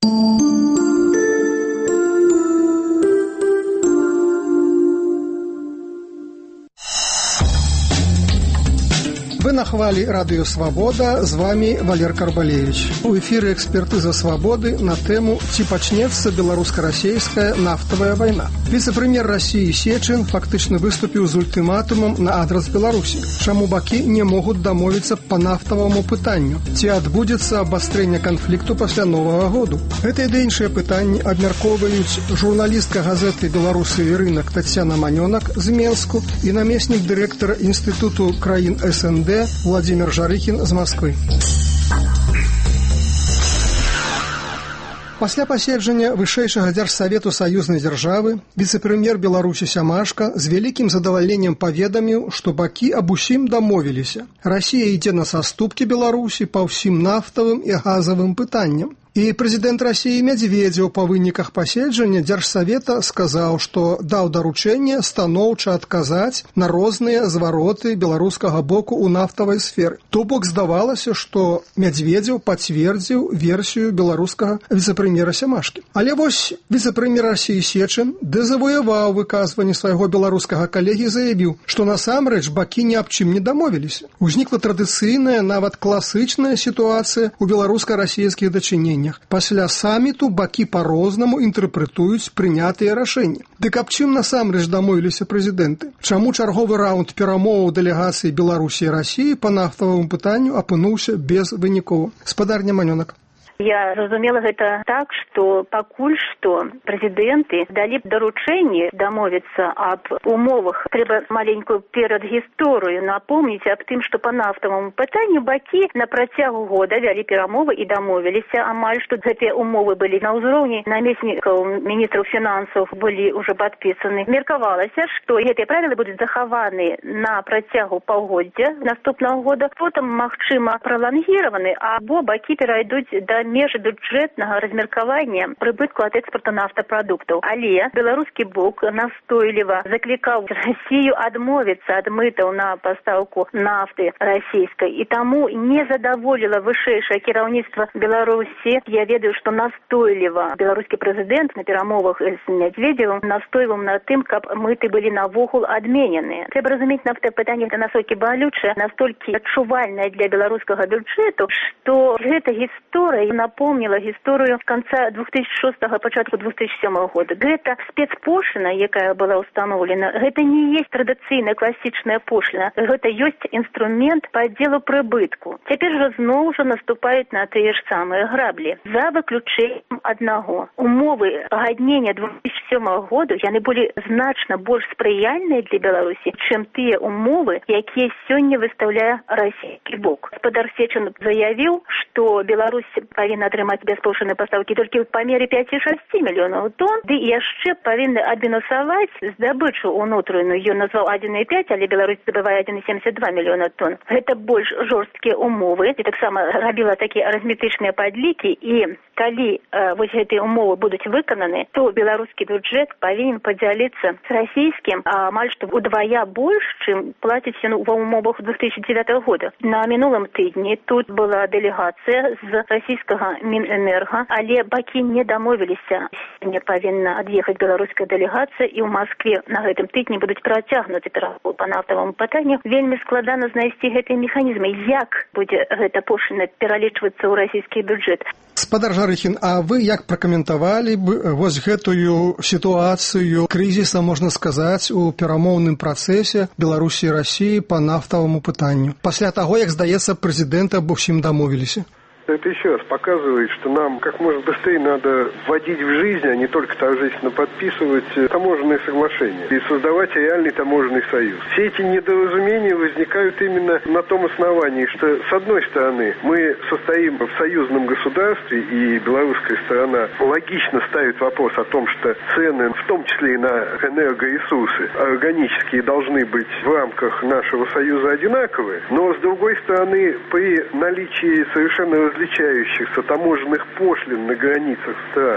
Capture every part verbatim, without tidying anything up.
Вы на хвалі Радыё Свабода, з вами Валер Карбалевич. У эфіры «Экспертыза свабоды» на тэму «Ці пачнецца беларуска-расейская нафтавая вайна». Віцэ-прэм'ер Расіі Сечин фактычна выступіў з ультыматумам на адрас Беларусі. Чаму бакі не могуць дамовіцца па нафтаваму пытанню? Ці адбудзецца абвастрэнне канфлікту пасля Новага году? Гэта і іншыя пытанні абмяркоўваюць журналістка газеты «Беларусы і рынак» Тацяна Манёнак з Менску і намеснік дырэктара Інстытуту краін эс эн дэ Владимир Жарыхін з Москвы. Пасля паседжання вышэйшага дзяржсавету саюзнай дзяржавы віцэ-прэм'ер Беларусі Сямашка з вялікім задавальненнем паведаміў, што бакі аб усім дамовіліся. Расія ідзе на саступкі Беларусі па ўсім нафтавым і газавым пытанням. І прэзідэнт Расіі Мядзведзеў па выніках паседжання дзяржсавета сказаў, што даў даручэнне станоўча адказаць на розныя звароты беларускага боку ў нафтавай сферы. То бок здавалася, што Мядзведзеў пацвердзіў версію беларускага віцэ-прэм'ера Сямашкі. Але вось віцэ-прэм'ер Расіі Сечин дэзавояваў выказванне свайго беларускага калегі і заявіў, што насамрэч бакі ні аб чым не дамовіліся. Узнікла традыцыйная, нават класычная сітуацыя ў беларуска-расійскіх дачыненнях. Пасля саміту бакі па-рознаму інтэрпрэтуюць прынятыя рашэнні. Дык аб чым насамрэч дамовіліся прэзідэнты? Чаму чарговы раунд перамоваў дэлегацыі Беларусі і Расіі па нафтаваму пытанню апынуўся безвынікова? Спадарня Манёнак. Я разумела гэта так, што пакуль што прэзідэнты далі даручэнне дамовіцца аб умовах. Трэба маленькую перадгісторыю напомніць аб тым, што па нафтаваму пытанню бакі на працягу года вялі перамовы і дамовіліся амаль, што гэтыя умовы былі на ўзроўні намеснікаў міністраў фінансаў былі ўжо падпісаны. Меркавалася, што гэтыя правілы будуць захаваны на працягу паўгоддзя наступнага года, потым, магчыма, пралангіраваны, або бакі перайдуць да межы бюджэтнага размеркавання прыбытку ад экспарту нафтапрадуктаў. Але беларускі бок настойліва заклікаў Расію адмовіцца ад мытаў на пастаўку нафты расійскай. І таму не задаволіла вышэйшае кіраўніцтва Беларусі. Я ведаю, што настойліва беларускі прэзідэнт на перамовах з Мядзведзевым настойваў на тым, каб мыты былі навогул адмененыя. Трэба разумець, нафтапытанне гэта настолькі балючае, настолькі адчувальнае для беларускага бюджэту, што гэта гісторыя напомніла гісторыю з канца двух тысяч шостага, пачатку двух тысяч сёмага года. Гэта спецпошліна, якая была ўстаноўлена, гэта не есть традыцыйная класічная пошліна. Гэта ёсць інструмент падзелу прыбытку. Цяпер жа зноў жа наступаюць на тыя ж самыя граблі. За выключэннем аднаго. Умовы пагаднення двух тысяч сёмага года яны былі значна больш спрыяльныя для Беларусі, чым тыя умовы, якія сёння выстаўляе расійскі бок. Гаспадар Сечин заявіў, што Беларусь павінна атрымаць бяспошлінныя пастаўкі толькі ў памеры пяць і шэсць мільёнаў тонн, ды яшчэ павінны адмінусаваць здабычу ўнутраную. Ён назваў адзін і пяць, але Беларусь здабывае адзін і семдзесят два мільёна тонн. Гэта больш жорсткія умовы. І таксама рабіла такія арыфметычныя падлікі, і калі э, вось гэтыя умовы будуць выкананы, то беларускі бюджэт павінен падзяліцца з расійскім амаль што удвая больш, чым плаціць ён ва умовах двух тысяч дзевятага года. На мінулым тыдні тут была дэлегацыя з расійскага Мінэнерга, але бакі не дамовіліся. Не павінна ад'ехаць беларуская дэлегацыя, і ў Маскве на гэтым тыдні будуць працягнуты перамовы па нафтаваму пытанню. Вельмі складана знайсці гэтыя механізмы, як будзе гэта пошліна пералічвацца ў расійскі бюджэт. Спадар Жарыхін, а вы як пракаментавалі б вось гэтую сітуацыю крызіса, можна сказаць, у перамоўным працэсе Беларусі і Расіі па нафтаваму пытанню? Пасля таго, як, здаецца, прэзідэнты аб усім дамовіліся. Это еще раз показывает, что нам как можно быстрее надо вводить в жизнь, а не только торжественно подписывать таможенные соглашения и создавать реальный таможенный союз. Все эти недоразумения возникают именно на том основании, что с одной стороны мы состоим в союзном государстве, и белорусская сторона логично ставит вопрос о том, что цены, в том числе и на энергоресурсы, органические, должны быть в рамках нашего союза одинаковые, но с другой стороны при наличии совершенно различающихся таможенных пошлин на границах стран,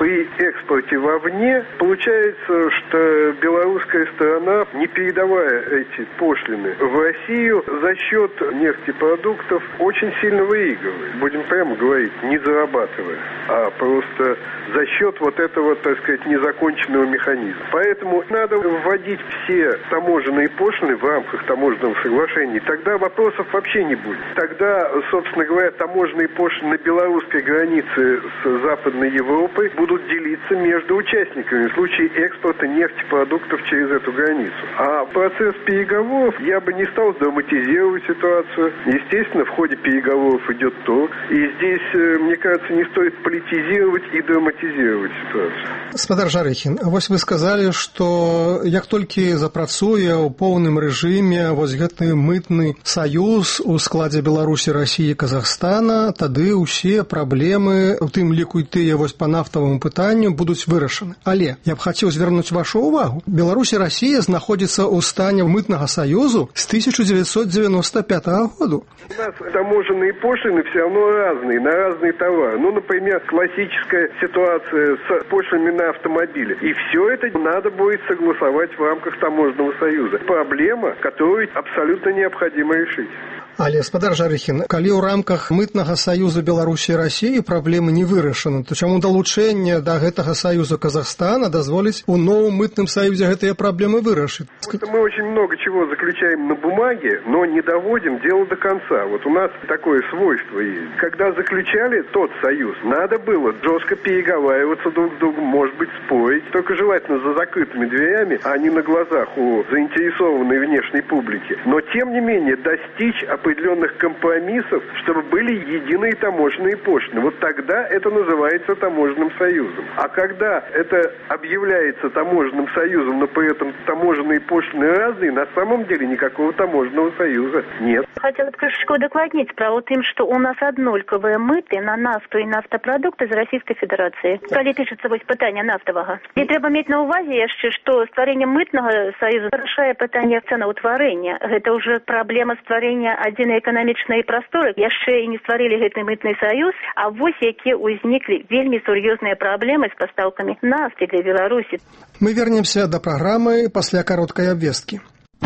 При экспорте вовне получается, что белорусская сторона, не передавая эти пошлины в Россию, за счет нефтепродуктов очень сильно выигрывает. Будем прямо говорить, не зарабатывая, а просто за счет вот этого, так сказать, незаконченного механизма. Поэтому надо вводить все таможенные пошлины в рамках таможенного соглашения. Тогда вопросов вообще не будет. Тогда, собственно говоря, таможенные пошлины на белорусской границе с Западной Европой будут делиться между участниками в случае экспорта нефтепродуктов через эту границу. А процесс переговоров, я бы не стал драматизировать ситуацию. Естественно, в ходе переговоров идет торг. И здесь, мне кажется, не стоит политизировать и драматизировать ситуацию. Спадар Жарыхін, вось вы сказали, што як толькі запрацуе ў поўным рэжыме вось гэты мытны саюз у складзе Беларусі, Расіі, Казахстана, тады ўсе праблемы, у тым ліку і тыя вось па нафтаваму пытанню, будуць вырашаны. Але я б хацеў звярнуць вашу ўвагу. Беларусь і Расія знаходзіцца ў стане мытнага саюзу з тысяча девятьсот девяносто пятого году. У нас таможенные пошлины все равно разные, на разные товары. Ну, например, классическая ситуация с пошлинами на автомобили. И все это надо будет согласовать в рамках таможенного союза. Проблема, которую абсолютно необходимо решить. Але, спадар Жарыхін, калі ў рамках мытнага саюзу Беларусі і Расіі праблемы не вырашаны, то чаму далучэнне да гэтага саюза Казахстана дазволіць у новым мытным саюзе гэтыя праблемы вырашыць? Мы очень много чего заключаем на бумаге, но не доводим дело до конца. Вот у нас такое свойство есть. Когда заключали тот союз, надо было жестко переговариваться друг с другом, может быть, спорить, только желательно за закрытыми дверями, а не на глазах у заинтересованной внешней публики. Но, тем не менее, достичь определенных компромиссов, чтобы были единые таможенные пошлины. Вот тогда это называется таможенным союзом. А когда это объявляется таможенным союзом, но при этом таможенные пошлины разные, на самом деле никакого таможенного союза нет. Хотела бы трошечку удокладнить справу тым, что у нас аднолькавыя мыты на нафту и нафтопродукты з Российской Федерации. Калі пишется вось пытанне нафтавага. И трэба мець на увазе яшчэ, што стварэнне мытнага союза вырашае пытанне цэнаўтварэння. Гэта ўжо праблема стварэння адзінай эканамічнай прасторы. Яшчэ і не стварылі гэты мытны саюз, а вось якія ўзніклі вельмі сур'ёзныя праблемы з пастаўкамі нафты для Беларусі. Мы вернемся до программы пасля кароткай абвесткі.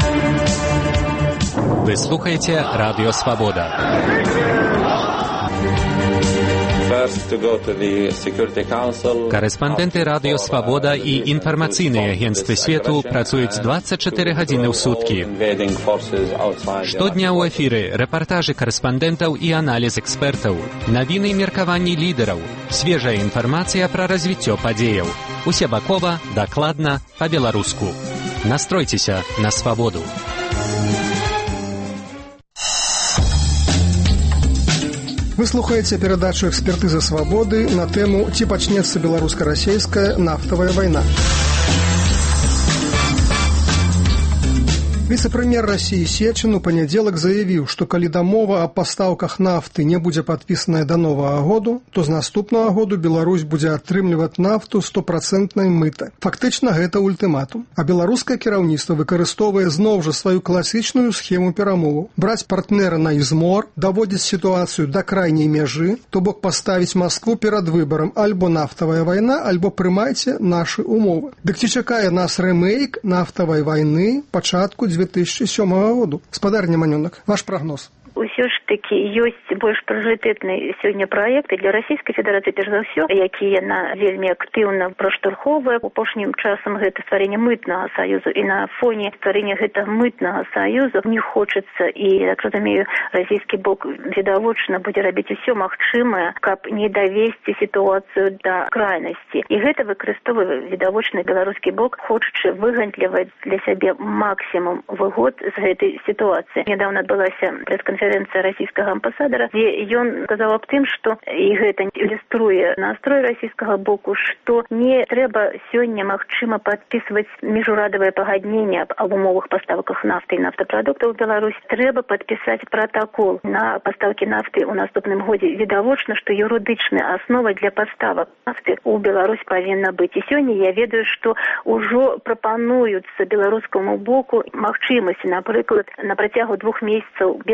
Вы слухаете Радио Свобода. Корэспандэнты Радио Свобода і інфармацыйныя агенцтвы свету працуюць двадцать четыре гадзіны ў суткі. Штодня ў эфіры рэпартажы корэспандэнтаў і аналіз экспертаў, навіны і меркаванні лідараў, свежая інфармацыя пра развіццё падзеяў. Усебакова, дакладна, па-беларуску. Настройцеся на свабоду. Вы слухаеце перадачу «Экспертыза свабоды» на тэму «Ці пачнецца беларуска-расейская нафтавая вайна». Віцэ-прэм'ер Расіі Сечин у панядзелак заявіў, што калі дамова аб пастаўках нафты не будзе падпісаная да новага году, то з наступнага году Беларусь будзе атрымліваць нафту стопроцентнай мыта. Фактычна гэта ультыматум. А беларускае кіраўніцтва выкарыстоўвае зноў жа сваю класічную схему перамоваў. Браць партнера на ізмор, даводзіць сітуацыю да крайняй мяжы, то бок паставіць Маскву перад выбарам альбо нафтавая вайна, альбо прымайце нашы умовы. Дык ці чакае нас рэмейк нафтавай вайны пачатку две тысячи сёмага году? Спадар Неманёнак, ваш прагноз. Усё ж таки ёсць больш прыярытэтныя сёння праекты для Расійскай Федэрацыі, перш за ўсё, якія яна вельмі актыўна праштурхоўвае. Апошнім часам гэта стварэнне мытнага саюзу, і на фоне стварэння гэтага мытнага саюзу не хочацца, і, як разумею, расійскі бок відавочна будзе рабіць усё магчымае, каб не давесці сітуацыю да крайнасці. І гэта выкарыстоўвае відавочна беларускі бок, хочучы выгандліваць для сябе максімум выгод з гэтай сітуацыі. Нядаўна адбылася прэс-канферэнцыя расійскага амбасадара, дзе ён сказаў аб тым, што, і гэта ілюструе настрой расійскага боку, што не трэба сёння магчыма падпісваць міжурадавае пагадненне аб умовах паставках нафты і нафтапрадуктаў у Беларусь. Трэба падпісаць пратакол на пастаўкі нафты ў наступным годзе. Відавочна, што юрыдычная аснова для паставак нафты ў Беларусь павінна быць. І сёння я ведаю, што ўжо прапануюцца беларускаму боку магчымасці, напрыклад, на працягу двух месяцаў без пошлін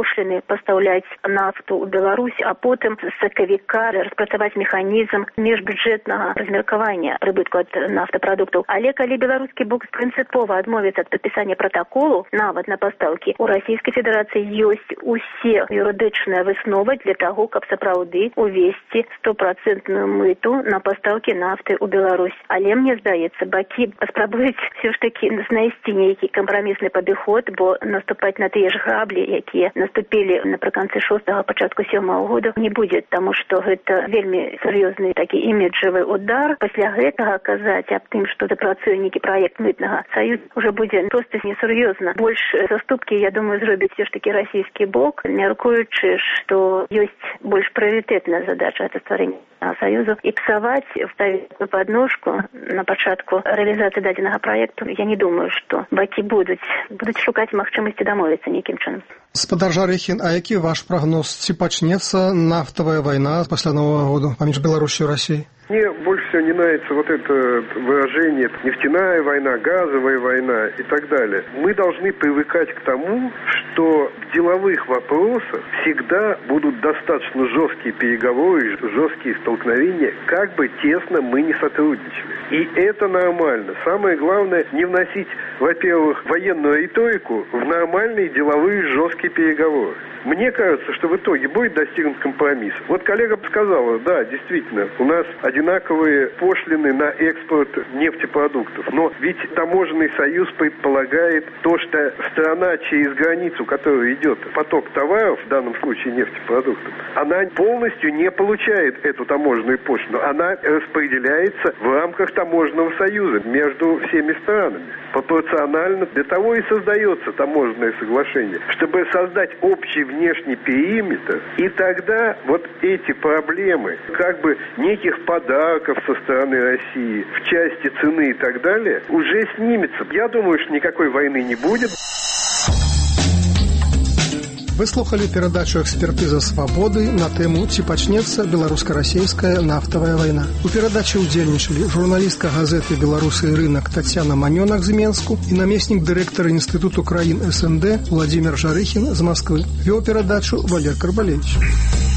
пошліны пастаўляць нафту ў Беларусь, а потым з сакавіка распрацаваць механізм міжбюджэтнага размеркавання прыбытку ад нафтапрадуктаў. Але калі беларускі бок прынцыпова адмовіцца ад падпісання пратаколу нават на пастаўкі, у Расійскай Федэрацыі ёсць усе юрыдычныя высновы для таго, каб сапраўды увесці стопроцентную мыту на пастаўкі нафты ў Беларусь. Але мне здаецца, бакі паспрабуюць все ж таки знайсці нейкі кампрамісны падыход, бо наступаць на тыя ж граблі, якія наступілі напрыканцы шостага, пачатку сёмага года, не будзе, таму што гэта вельмі сур'ёзны такі іміджавы удар. Пасля гэтага казаць аб тым, што запрацуе нейкі праект мытнага саюза, уже будзе проста несур'ёзна. Больш заступкі, я думаю, зробіць все ж таки расійскі бок, мяркуючы, што ёсць больш прыярытэтная задача это стварэння саюзу, і псаваць, ставіць на падножку на пачатку рэалізацыі дадзенага праекту, я не думаю, што бакі будуць будуць шукаць магчымасці дамовіцца нейкім чынам. Спадар Жарыхін, а які ваш прагноз? Ці пачнецца нафтавая вайна пасля Новага года паміж Беларусью и Россией? Мне больше всего не нравится вот это выражение «нефтяная война», «газовая война» и так далее. Мы должны привыкать к тому, что в деловых вопросах всегда будут достаточно жесткие переговоры, жесткие столкновения, как бы тесно мы не сотрудничали. И это нормально. Самое главное не вносить, во-первых, военную риторику в нормальные деловые жесткие переговоры. Мне кажется, что в итоге будет достигнут компромисс. Вот коллега сказала, да, действительно, у нас одинаковые пошлины на экспорт нефтепродуктов. Но ведь таможенный союз предполагает то, что страна через границу, которая идет поток товаров, в данном случае нефтепродуктов, она полностью не получает эту таможенную пошлину. Она распределяется в рамках таможенного союза между всеми странами. Пропорционально. Для того и создается таможенное соглашение, чтобы создать общий внешний периметр, и тогда вот эти проблемы, как бы неких подарков со стороны России в части цены и так далее, уже снимется. Я думаю, что никакой войны не будет. Вы слухали перадачу «Экспертыза свабоды» на тэму «Ці пачнецца беларуска-расійская нафтавая вайна». У перадачы ўдзельнічалі журналістка газеты «Беларусы и рынок» Татьяна Манёнак з Менску і намеснік дырэктара Інстытуту краін СНД Владимир Жарыхін з Москвы. Вёў перадачу Валер Карбалевич.